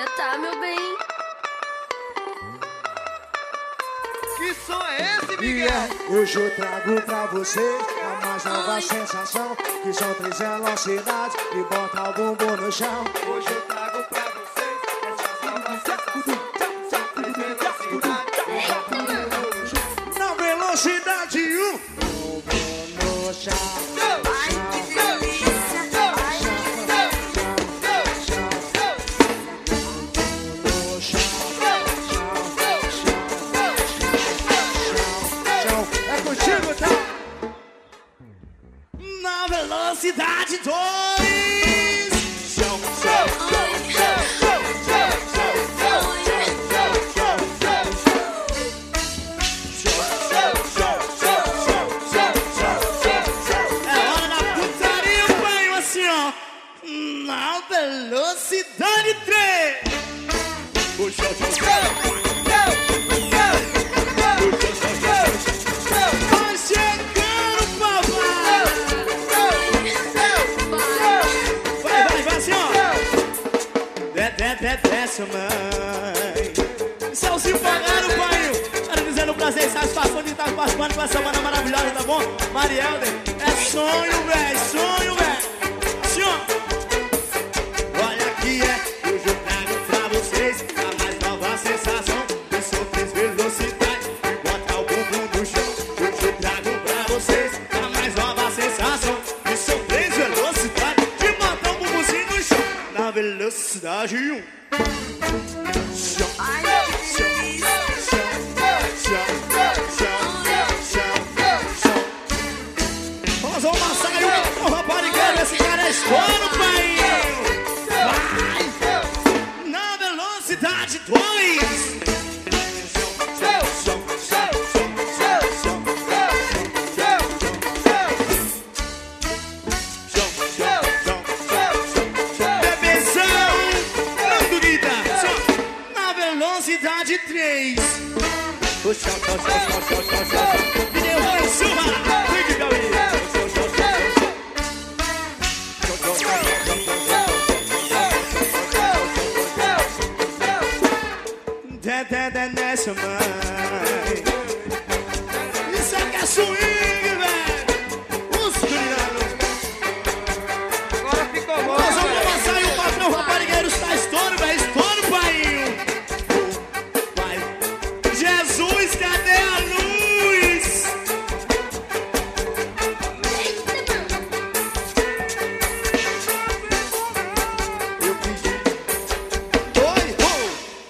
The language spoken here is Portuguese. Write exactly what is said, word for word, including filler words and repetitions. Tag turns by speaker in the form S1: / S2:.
S1: Tá, meu bem.
S2: Que som é esse, Miguel?
S3: Yeah, hoje eu trago pra vocês a mais nova sensação, que são três velocidades e bota o bumbum no chão.
S2: Hoje eu trago pra vocês essa nova sensação, três velocidades.
S3: Na velocidade um, bumbum no chão.
S1: Ai, que delícia. Ai,
S3: É contigo, tá?
S2: Na velocidade dois. Chão, chão, chão, chão, chão, chão, chão, chão, chão, chão, chão. É hora da putaria, eu banho assim, ó. Na velocidade três. O chão, chão, chão. Desce, mãe. Salzinho pagaram, pai. Quero dizer no prazer e satisfação de estar participando com essa banda maravilhosa, tá bom? Marielden, é sonho, velho, sonho, velho. Senhor, olha aqui, é. Hoje eu trago pra vocês a mais nova sensação. Que são três velocidades e bota o bumbum no chão. Hoje eu trago pra vocês a mais nova sensação. Que são três velocidades de botar o bumbumzinho no chão. Na velocidade um.
S1: ai, que delícia.
S2: Vamos ao massacre, o raparigueiro, esse cara é estouro, pai. Vai na velocidade dois. Velocidade três. O chão, chão, chão, chão, chão, chão, chão. Me deu uma chuva. Vem de Piauí. Dé, dé, dé, nessa mãe.